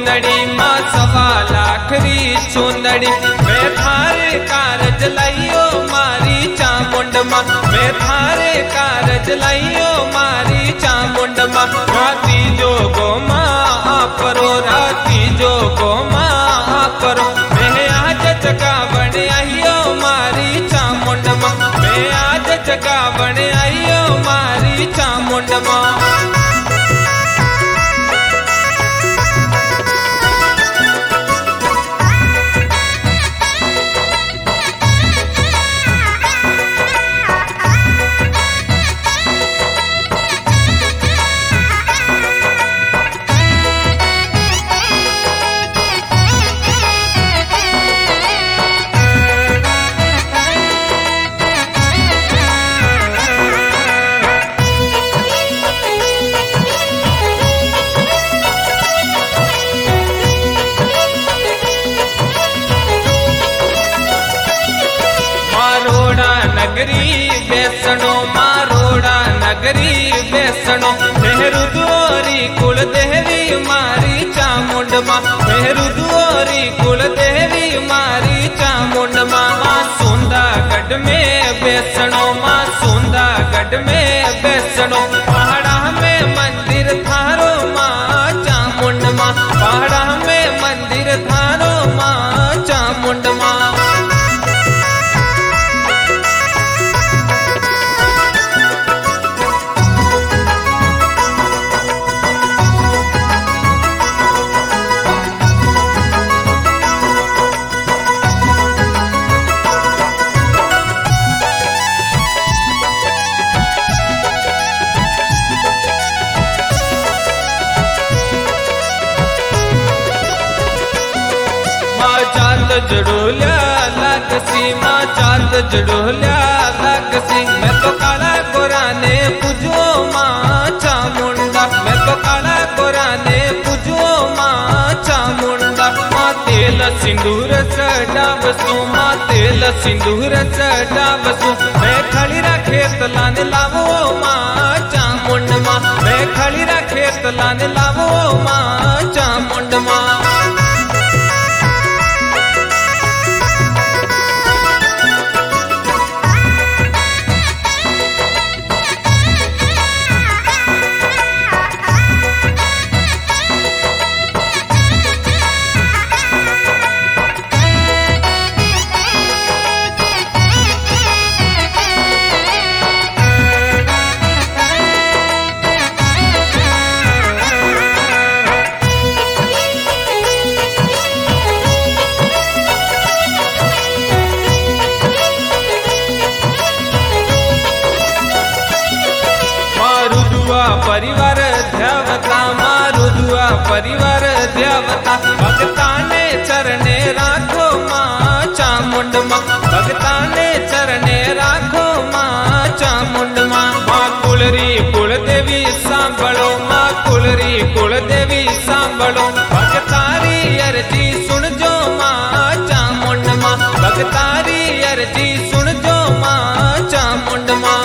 चूंदड़ी माँ 1.25 लाख री चूंदड़ी मैं थारे कारज लाइयो मारी चामुंड माँ मैं थारे कारज लाइयो मारी चामुंड माँ राती जो गो माँ परो राती जो गो माँ परो मैं आज जगावण आइयो मारी चामुंड माँ मैं आज जगावण आइयो मारी चामुंड माँ नगरी बेसणो मारोड़ा नगरी बेसणो नेहरू दुआरी कुल देवी मारी चामुंड माँ नेहरू दुआरी कुल देवी मारी चामुंड माँ सुंदरगढ़ में बेसणो माँ सुंदरगढ़ में बेसणो पहाड़ा में मंदिर थारो माँ चामुंड माँ पहाड़ा में मंदिर थारो माँ चामुंड माँ जड़ोल्या लागसी माँ चांद जड़ोल्या लागसी मैं तो काला कोराने पूजो माँ चामुंडा मैं तो काला कोराने पूजो माँ चामुंडा माँ तेल सिंदूर चढ़ावसू माँ तेल सिंदूर चढ़ावसू मैं खड़ी खेत लाने लावो माँ चामुंड माँ मैं खड़ी खेत लाने लावो माँ चामुंड माँ परिवार देवता मारुदुआ परिवार देवता भगता ने चरणे राखो माँ चामुंड माँ भगता ने चरणे राखो माँ चामुंड माँ माँ कुलरी कुल देवी सांभळो माँ कुलरी कुल देवी सांभळो भगतारी अर्जी सुन जो माँ चामुंड माँ भगतारी अर्जी सुन जो माँ चामुंड माँ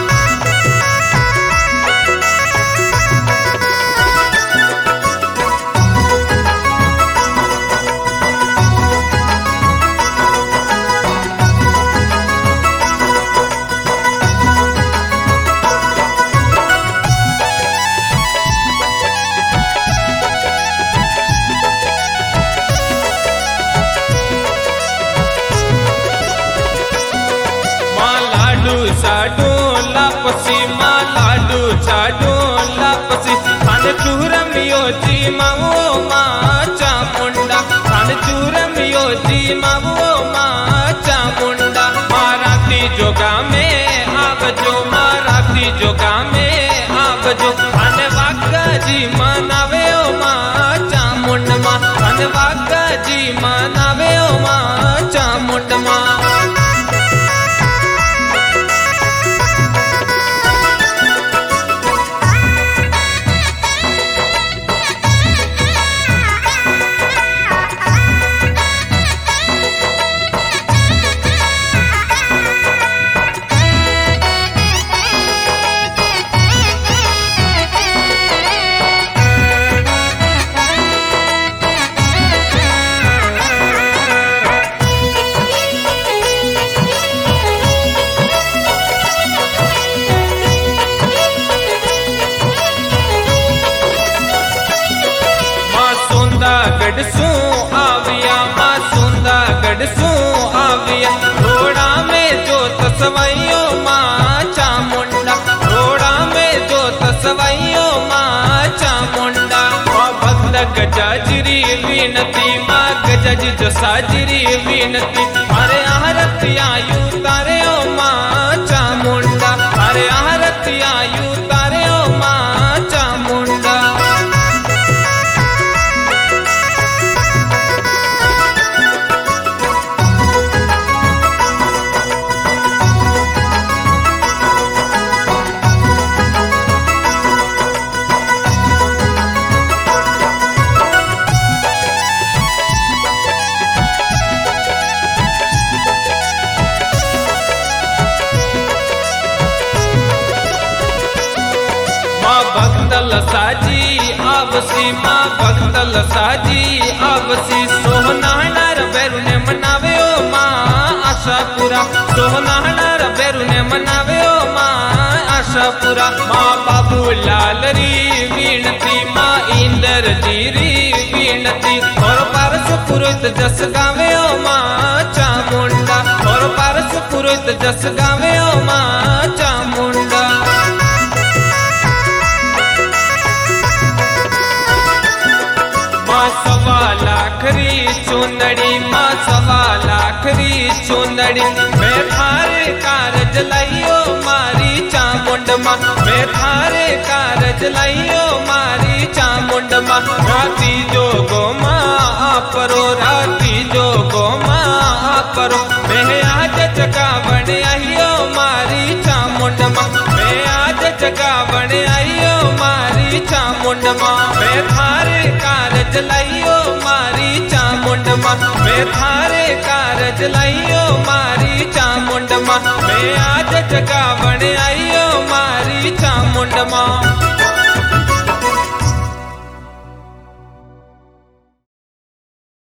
चाडो लापसी माँ लाडू चाडो लापसी थान चूरम योजी मावो माँ चामुंडा थान चूरम योजी मावो माँ चामुंडा माँ राती जोगा में आवजो माँ राती जोगा में आवजो थान वागा जी मनावे ओ माँ चामुंड माँ थान वागा जी मनावे ओ माँ चामुंड माँ तसवाइयो माँ चामुंडा, रोड़ा में जो तसवाइयो माँ चामुंडा। भक्त गजाजरी विनती माँ गजाजी जो साजरी विनती, अरे आरती आयु तारे ओ माँ चामुंडा, अरे आरती आयु तारे ओ माँ चामुंडा। भक्तल साजी आवसी माँ भक्तल साजी आवसी, सोहनाहणार बेरू ने मनावे ओ माँ आशापुरा, सोहनाहणार बेरू ने मनावे ओ माँ आशापुरा। माँ बाबू लाल री विनती माँ इंदर जी री विनती, और पारस पुरोहित जस गावे ओ माँ चामुंडा, और पारस पुरोहित जस गावे ओ माँ चामुंडा। सवा लाखरी चुंदड़ी माँ सवा लाखरी चुंदड़ी, मैं थारे कारज लाइयो मारी चामुंड माँ, मैं थारे कारज लाइयो मारी चामुंड माँ। राती जो गो माँ आपरो, राती जो गो माँ आपरो, मैं आज जगा बने आइयो मारी चामुंड माँ, मैं आज जगा बने आइयो मारी चामुंड माँ। मैं थारे कारज लाइयो मारी चामुंड माँ, मैं थारे कारज लाइयो मारी चामुंड माँ, मैं आज जगा बने आइयो मारी चामुंड माँ।